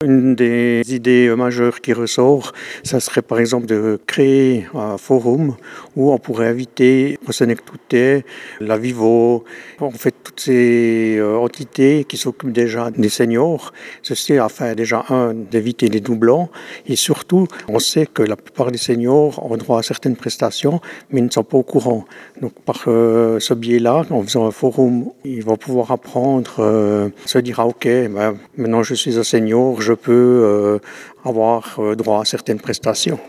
Une des idées majeures qui ressort, ça serait par exemple de créer un forum où on pourrait inviter Prosenec Toutet, la Vivo, en fait toutes ces entités qui s'occupent déjà des seniors. Ceci afin déjà, d'éviter les doublons et surtout, on sait que la plupart des seniors ont droit à certaines prestations mais ne sont pas au courant. Donc par ce biais-là, en faisant un forum, ils vont pouvoir apprendre, se dire ah ok, maintenant je suis un senior, je peux avoir droit à certaines prestations.